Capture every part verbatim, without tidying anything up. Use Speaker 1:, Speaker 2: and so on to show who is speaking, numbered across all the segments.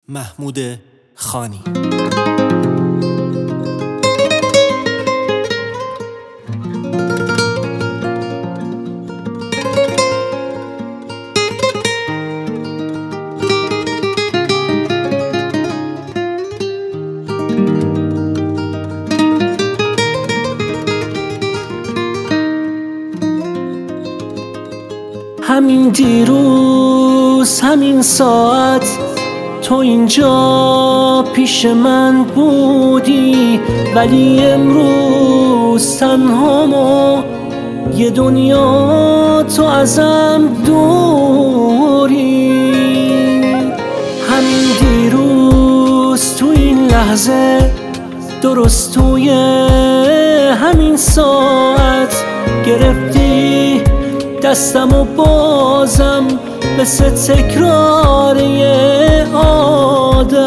Speaker 1: محمود خانی.
Speaker 2: همین دیروز همین ساعت تو اینجا پیش من بودی، ولی امروز تنهام و یه دنیا تو ازم دوری. همین دیروز تو این لحظه درست توی همین ساعت گرفتی دستم و بازم مثل تکرار یه عادت.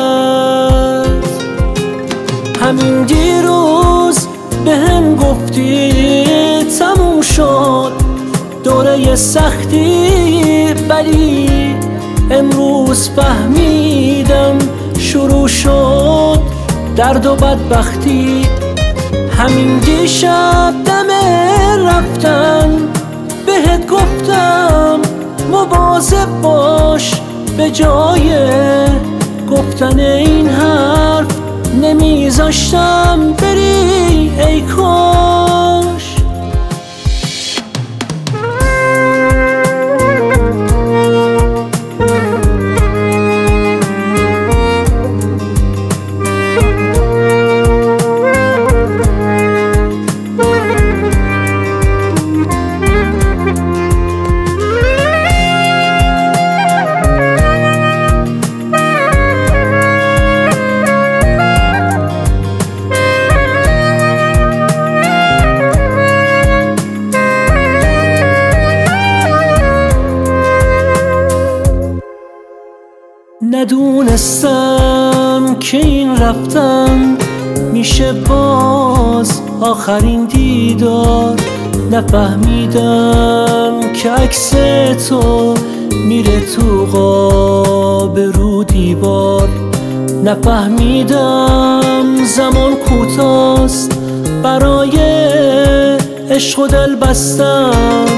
Speaker 2: همین دیروز به هم گفتی تموم شد دوره سختی، ولی امروز فهمیدم شروع شد درد و بدبختی. همین دیشب دم رفتن بهت گفتم مواظب باش، به جای گفتن این حرف نمیذاشتم بری ای کاش. ندونستم که این رفتن میشه باز آخرین دیدار. نفهمیدم که عکس تو میره تو قاب رو دیوار. نفهمیدم زمان کوتاست برای عشق و دل بستن.